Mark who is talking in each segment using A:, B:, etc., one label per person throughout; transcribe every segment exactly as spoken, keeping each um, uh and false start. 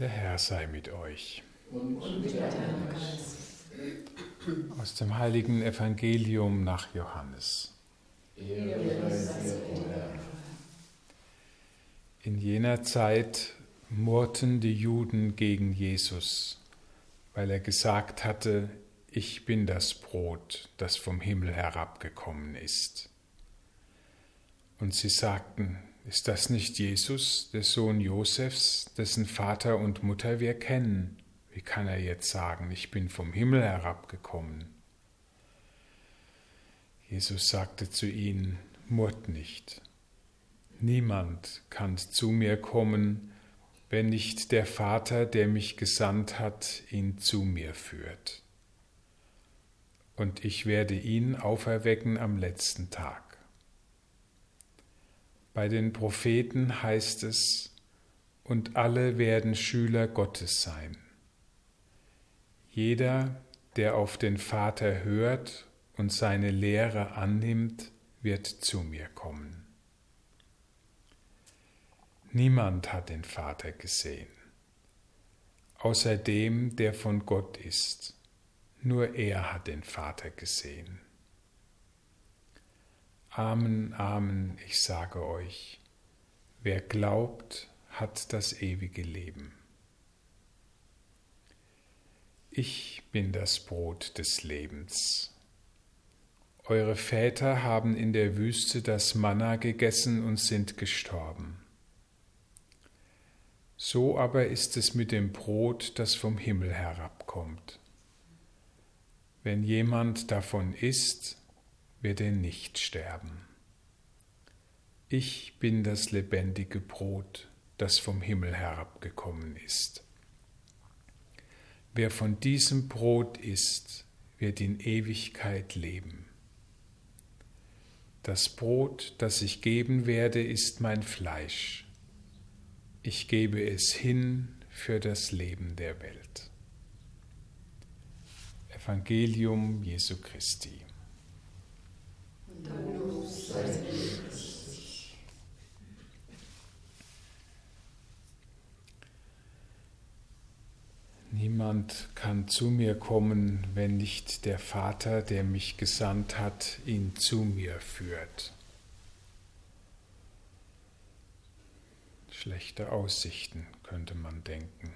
A: Der Herr sei mit euch.
B: Und mit deinem Geist.
A: Aus dem heiligen Evangelium nach Johannes.
B: Ehre sei dir, o Herr.
A: In jener Zeit murrten die Juden gegen Jesus, weil er gesagt hatte, ich bin das Brot, das vom Himmel herabgekommen ist. Und sie sagten, ist das nicht Jesus, der Sohn Josefs, dessen Vater und Mutter wir kennen? Wie kann er jetzt sagen, ich bin vom Himmel herabgekommen? Jesus sagte zu ihnen, murrt nicht. Niemand kann zu mir kommen, wenn nicht der Vater, der mich gesandt hat, ihn zu mir führt. Und ich werde ihn auferwecken am letzten Tag. Bei den Propheten heißt es, und alle werden Schüler Gottes sein. Jeder, der auf den Vater hört und seine Lehre annimmt, wird zu mir kommen. Niemand hat den Vater gesehen, außer dem, der von Gott ist. Nur er hat den Vater gesehen. Amen, Amen, ich sage euch, wer glaubt, hat das ewige Leben. Ich bin das Brot des Lebens. Eure Väter haben in der Wüste das Manna gegessen und sind gestorben. So aber ist es mit dem Brot, das vom Himmel herabkommt. Wenn jemand davon isst, wird er nicht sterben. Ich bin das lebendige Brot, das vom Himmel herabgekommen ist. Wer von diesem Brot isst, wird in Ewigkeit leben. Das Brot, das ich geben werde, ist mein Fleisch. Ich gebe es hin für das Leben der Welt. Evangelium Jesu Christi.
B: Dank sei dir, Christus.
A: Niemand kann zu mir kommen, wenn nicht der Vater, der mich gesandt hat, ihn zu mir führt. Schlechte Aussichten, könnte man denken.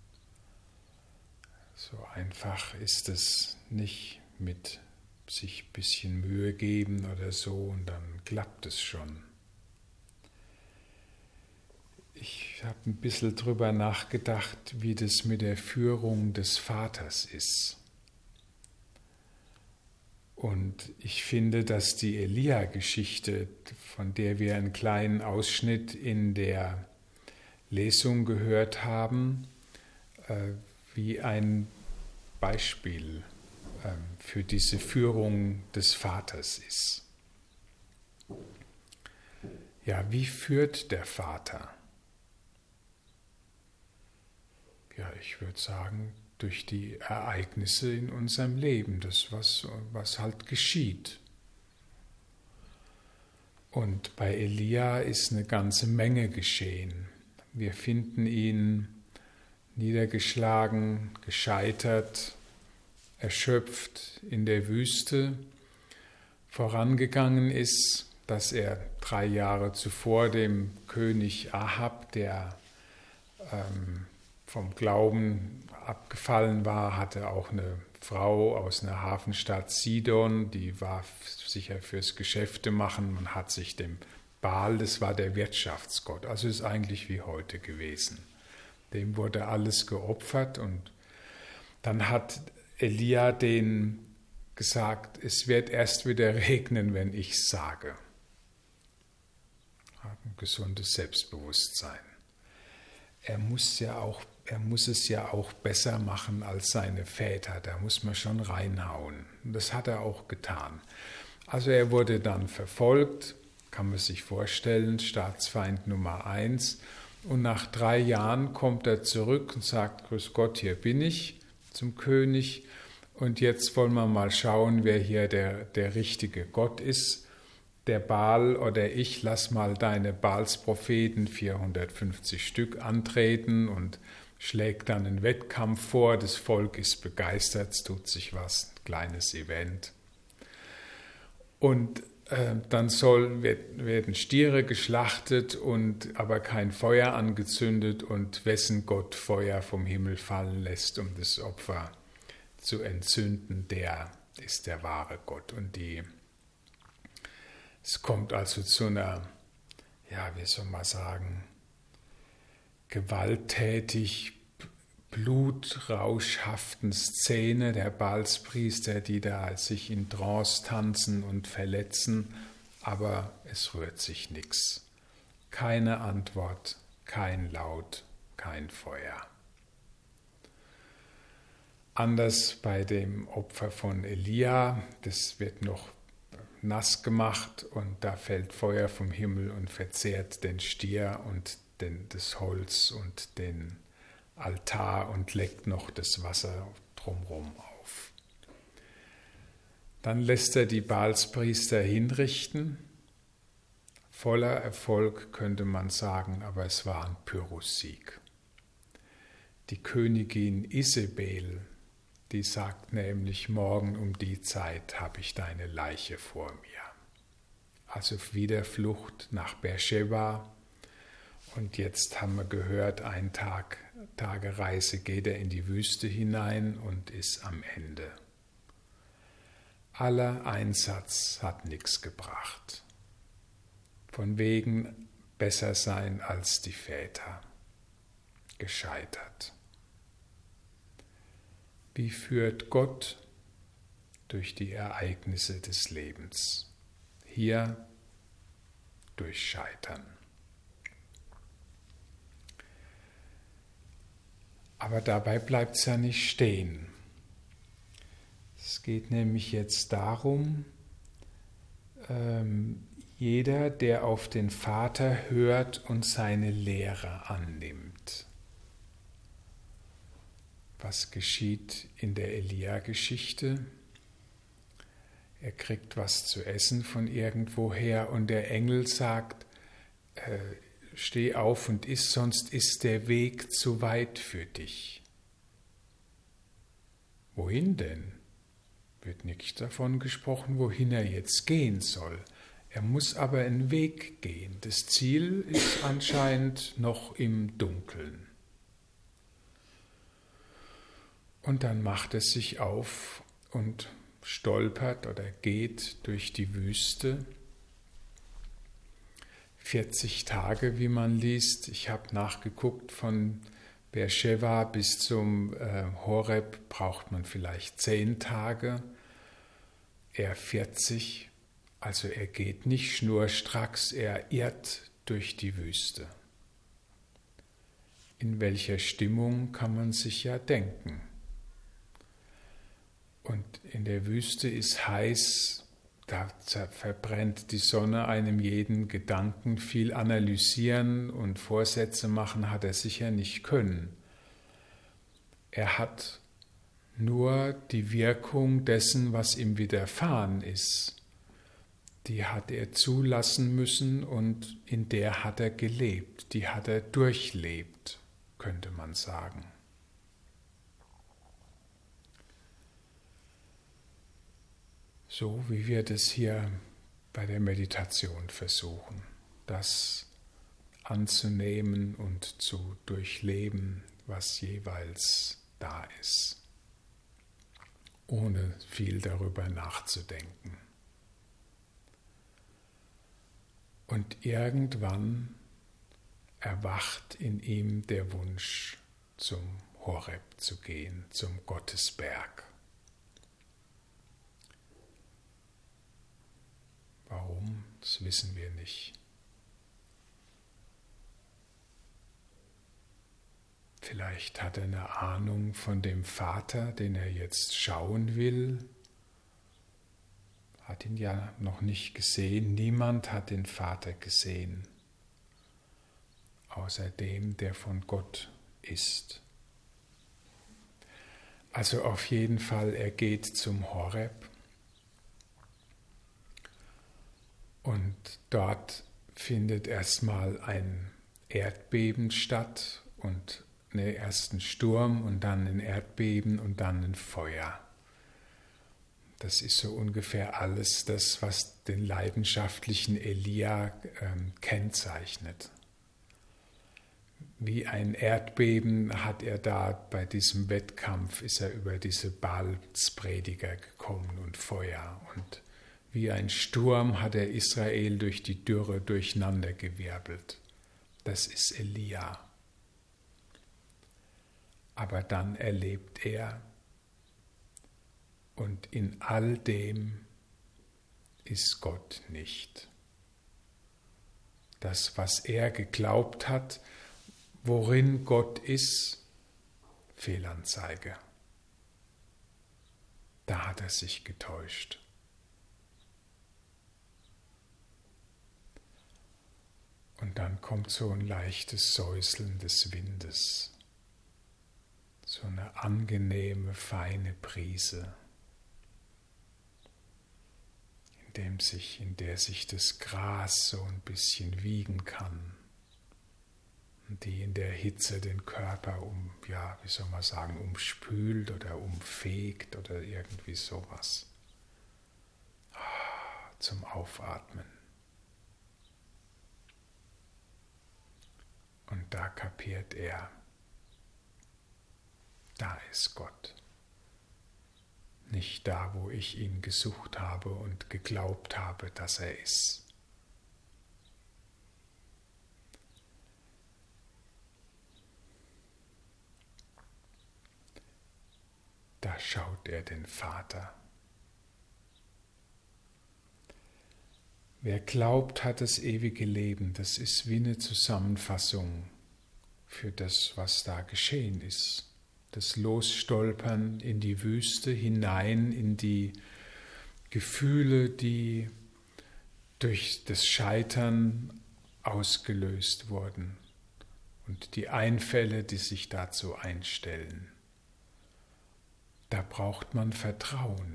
A: So einfach ist es nicht mit sich ein bisschen Mühe geben oder so und dann klappt es schon. Ich habe ein bisschen drüber nachgedacht, wie das mit der Führung des Vaters ist. Und ich finde, dass die Elia-Geschichte, von der wir einen kleinen Ausschnitt in der Lesung gehört haben, wie ein Beispiel für diese Führung des Vaters ist. Ja, wie führt der Vater? Ja, ich würde sagen, durch die Ereignisse in unserem Leben, das, was, was halt geschieht. Und bei Elia ist eine ganze Menge geschehen. Wir finden ihn niedergeschlagen, gescheitert, erschöpft in der Wüste. Vorangegangen ist, dass er drei Jahre zuvor dem König Ahab, der ähm, vom Glauben abgefallen war, hatte auch eine Frau aus einer Hafenstadt Sidon, die war sicher fürs Geschäfte machen. Man hat sich dem Baal, das war der Wirtschaftsgott, also ist eigentlich wie heute gewesen. Dem wurde alles geopfert und dann hat Elia denen gesagt, es wird erst wieder regnen, wenn ich sage. Hat ein gesundes Selbstbewusstsein. Er muss ja auch, er muss es ja auch besser machen als seine Väter, da muss man schon reinhauen. Und das hat er auch getan. Also er wurde dann verfolgt, kann man sich vorstellen, Staatsfeind Nummer eins. Und nach drei Jahren kommt er zurück und sagt, grüß Gott, hier bin ich, zum König. Und jetzt wollen wir mal schauen, wer hier der, der richtige Gott ist. Der Baal oder ich, lass mal deine Baalspropheten, vierhundertfünfzig Stück, antreten und schlägt dann einen Wettkampf vor, das Volk ist begeistert, es tut sich was, ein kleines Event. Und äh, dann soll, wird, werden Stiere geschlachtet, und aber kein Feuer angezündet, und wessen Gott Feuer vom Himmel fallen lässt, um das Opfer zu entzünden, der ist der wahre Gott. Und die, es kommt also zu einer, ja, wie soll man sagen, gewalttätig, blutrauschhaften Szene der Baalspriester, die da sich in Trance tanzen und verletzen, aber es rührt sich nichts. Keine Antwort, kein Laut, kein Feuer. Anders bei dem Opfer von Elia, das wird noch nass gemacht und da fällt Feuer vom Himmel und verzehrt den Stier und den, das Holz und den Altar und leckt noch das Wasser drumherum auf. Dann lässt er die Baalspriester hinrichten. Voller Erfolg könnte man sagen, aber es war ein Pyrrhussieg. Die Königin Isabel, die sagt nämlich, morgen um die Zeit habe ich deine Leiche vor mir. Also wieder Flucht nach Beersheba. Und jetzt haben wir gehört, ein Tag, Tage Reise geht er in die Wüste hinein und ist am Ende. Aller Einsatz hat nichts gebracht. Von wegen besser sein als die Väter. Gescheitert. Wie führt Gott durch die Ereignisse des Lebens? Hier durch Scheitern. Aber dabei bleibt es ja nicht stehen. Es geht nämlich jetzt darum, ähm, jeder, der auf den Vater hört und seine Lehre annimmt. Was geschieht in der Elia-Geschichte? Er kriegt was zu essen von irgendwoher und der Engel sagt, äh, steh auf und iss, sonst ist der Weg zu weit für dich. Wohin denn? Wird nicht davon gesprochen, wohin er jetzt gehen soll. Er muss aber einen Weg gehen. Das Ziel ist anscheinend noch im Dunkeln. Und dann macht es sich auf und stolpert oder geht durch die Wüste. vierzig Tage, wie man liest. Ich habe nachgeguckt, von Beersheba bis zum äh, Horeb braucht man vielleicht zehn Tage. Er vierzig, also er geht nicht schnurstracks, er irrt durch die Wüste. In welcher Stimmung kann man sich ja denken. Und in der Wüste ist heiß, da verbrennt die Sonne einem jeden Gedanken, viel analysieren und Vorsätze machen hat er sicher nicht können. Er hat nur die Wirkung dessen, was ihm widerfahren ist, die hat er zulassen müssen und in der hat er gelebt, die hat er durchlebt, könnte man sagen. So wie wir das hier bei der Meditation versuchen, das anzunehmen und zu durchleben, was jeweils da ist, ohne viel darüber nachzudenken. Und irgendwann erwacht in ihm der Wunsch, zum Horeb zu gehen, zum Gottesberg. Warum? Das wissen wir nicht. Vielleicht hat er eine Ahnung von dem Vater, den er jetzt schauen will. Hat ihn ja noch nicht gesehen. Niemand hat den Vater gesehen, außer dem, der von Gott ist. Also auf jeden Fall, er geht zum Horeb. Und dort findet erstmal ein Erdbeben statt und ne, erst ein Sturm und dann ein Erdbeben und dann ein Feuer. Das ist so ungefähr alles das, was den leidenschaftlichen Elia ähm, kennzeichnet. Wie ein Erdbeben hat er da bei diesem Wettkampf, ist er über diese Baalsprediger gekommen und Feuer. Und wie ein Sturm hat er Israel durch die Dürre durcheinandergewirbelt. Das ist Elia. Aber dann erlebt er, und in all dem ist Gott nicht. Das, was er geglaubt hat, worin Gott ist, Fehlanzeige. Da hat er sich getäuscht. Und dann kommt so ein leichtes Säuseln des Windes, so eine angenehme, feine Brise, in dem sich, in der sich das Gras so ein bisschen wiegen kann, und die in der Hitze den Körper um, ja, wie soll man sagen, umspült oder umfegt oder irgendwie sowas. Zum Aufatmen. Und da kapiert er, da ist Gott. Nicht da, wo ich ihn gesucht habe und geglaubt habe, dass er ist. Da schaut er den Vater. Wer glaubt, hat das ewige Leben. Das ist wie eine Zusammenfassung für das, was da geschehen ist. Das Losstolpern in die Wüste, hinein in die Gefühle, die durch das Scheitern ausgelöst wurden und die Einfälle, die sich dazu einstellen. Da braucht man Vertrauen,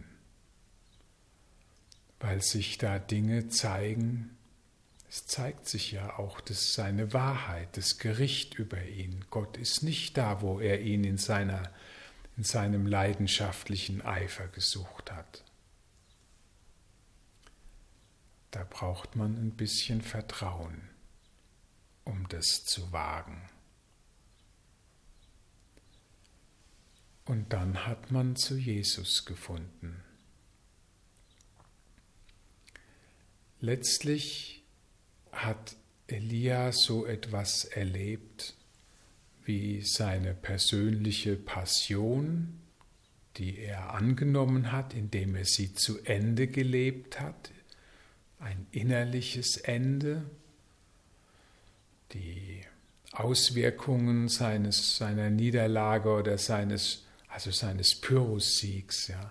A: weil sich da Dinge zeigen. Es zeigt sich ja auch, das ist seine Wahrheit, das Gericht über ihn. Gott ist nicht da, wo er ihn in, seiner, in seinem leidenschaftlichen Eifer gesucht hat. Da braucht man ein bisschen Vertrauen, um das zu wagen. Und dann hat man zu Jesus gefunden. Letztlich hat Elia so etwas erlebt wie seine persönliche Passion, die er angenommen hat, indem er sie zu Ende gelebt hat, ein innerliches Ende, die Auswirkungen seines, seiner Niederlage oder seines, also seines Pyrrhussiegs, ja,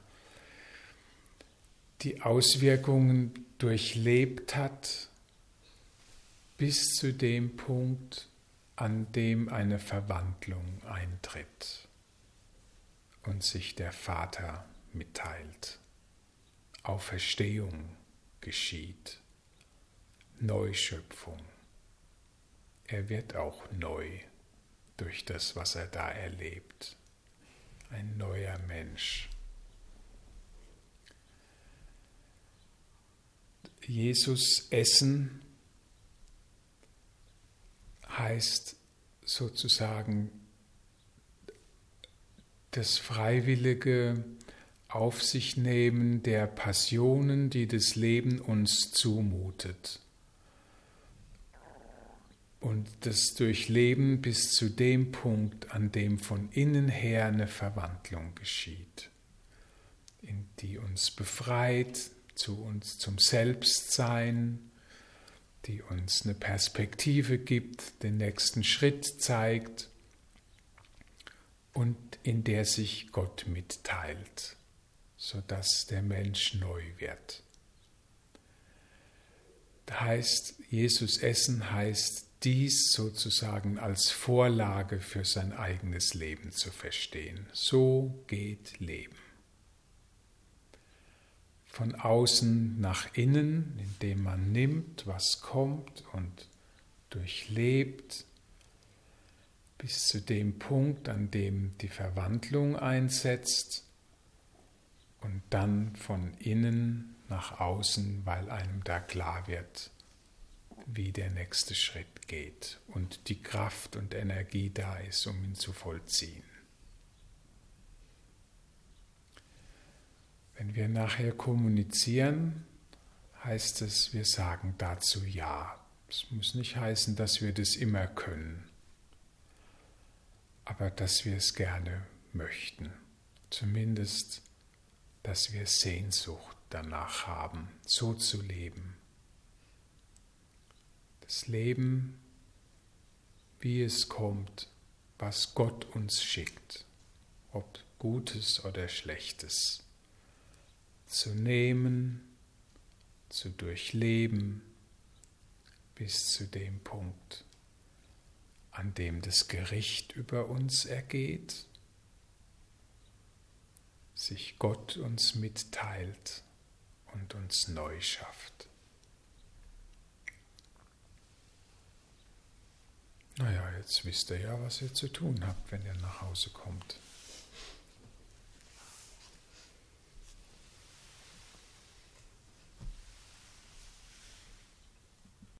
A: die Auswirkungen durchlebt hat, bis zu dem Punkt, an dem eine Verwandlung eintritt und sich der Vater mitteilt. Auferstehung geschieht, Neuschöpfung. Er wird auch neu durch das, was er da erlebt. Ein neuer Mensch. Jesus essen heißt sozusagen das freiwillige Auf sich nehmen der Passionen, die das Leben uns zumutet. Und das Durchleben bis zu dem Punkt, an dem von innen her eine Verwandlung geschieht, in die uns befreit, zu uns zum Selbstsein, die uns eine Perspektive gibt, den nächsten Schritt zeigt und in der sich Gott mitteilt, sodass der Mensch neu wird. Das heißt, Jesus essen heißt, dies sozusagen als Vorlage für sein eigenes Leben zu verstehen. So geht Leben. Von außen nach innen, indem man nimmt, was kommt und durchlebt, bis zu dem Punkt, an dem die Verwandlung einsetzt und dann von innen nach außen, weil einem da klar wird, wie der nächste Schritt geht und die Kraft und Energie da ist, um ihn zu vollziehen. Wenn wir nachher kommunizieren, heißt es, wir sagen dazu Ja. Es muss nicht heißen, dass wir das immer können, aber dass wir es gerne möchten. Zumindest, dass wir Sehnsucht danach haben, so zu leben. Das Leben, wie es kommt, was Gott uns schickt, ob Gutes oder Schlechtes, zu nehmen, zu durchleben, bis zu dem Punkt, an dem das Gericht über uns ergeht, sich Gott uns mitteilt und uns neu schafft. Naja, jetzt wisst ihr ja, was ihr zu tun habt, wenn ihr nach Hause kommt.